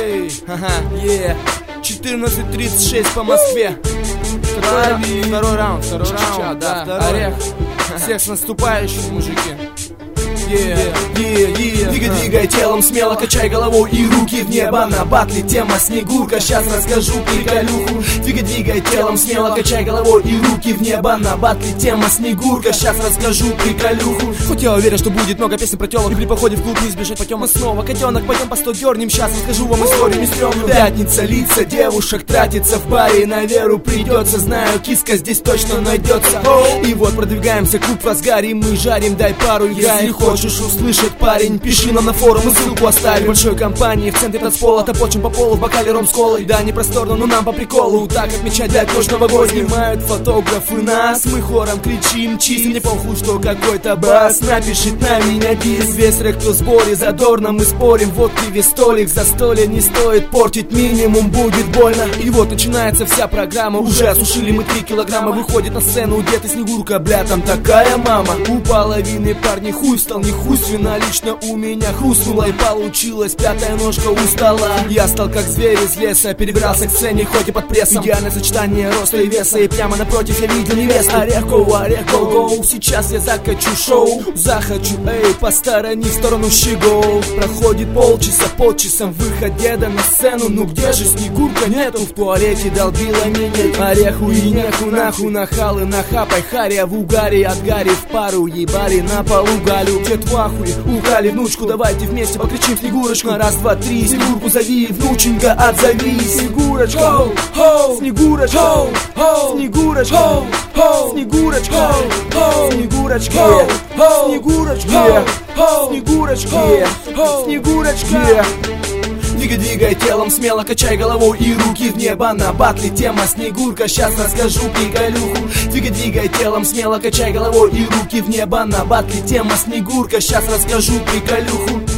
Эй, ага, 14:36 по Москве. Второй раунд, да, Орех. Всех с наступающим, мужики. Двигай телом, смело качай головой и руки в небо. На батле тема Снегурка, сейчас расскажу приколюху. Двигай телом, смело качай головой и руки в небо. На батле тема Снегурка, сейчас расскажу приколюху. Хоть я уверен, что будет много песен про телок, и при походе в клуб не избежать потема снова. Котенок, пойдем по 100 дернем, сейчас расскажу вам историю нестрёмную. Пятница, лица девушек тратится в баре, на веру придется, знаю, киска здесь точно найдется. И вот продвигаемся, клуб в разгаре, мы жарим, дай пару, если хочешь услышать, парень, пиши нам на форум и ссылку оставим. Большой компании в центре танцпола, топочем по полу в бокале ром с колой. Да, не просторно, но нам по приколу, так отмечать для каждого гостя. Снимают фотографы нас, мы хором кричим чиз. Мне похуй, что какой-то бас напишет на меня дис. Весь трек, кто в сборе, задорно мы спорим. Водки весь столик, застолье не стоит портить, минимум будет больно. И вот начинается вся программа, уже осушили мы 3 килограмма. Выходит на сцену где-то Снегурка, бля, там такая мама. У половины парней хуй стал нехуйственно, лично у меня хрустнула и получилась пятая ножка у стола. Я стал как зверь из леса, перебирался к сцене, хоть и под прессом. Идеальное сочетание роста и веса, и прямо напротив я видел невесту. Орех, гоу, сейчас я закачу шоу. Захочу, эй, посторонись в сторону щегол. Проходит полчаса, под часом выход деда на сцену. Ну где же Снегурка, нету, в туалете долбила меня. Ореху и неху, нахуй, нахалы, нахапай, харя в угаре, от Гарри в пару ебали на полу галю. Дед в ахуе, украли внучку, давайте вместе покричим Снегурочку. На раз, два, три, Снегурку зови, внученька, отзовись. Снегурочка, Снегурочка, Снегурочка, Снегурочка, Снегурочка, Снегурочка, Снегурочка, Снегурочка. Двигай телом, смело качай головой и руки в небо. На батле тема Снегурка, сейчас расскажу приколюху. Двигай телом, смело качай головой и руки в небо. На батле тема Снегурка, сейчас расскажу приколюху.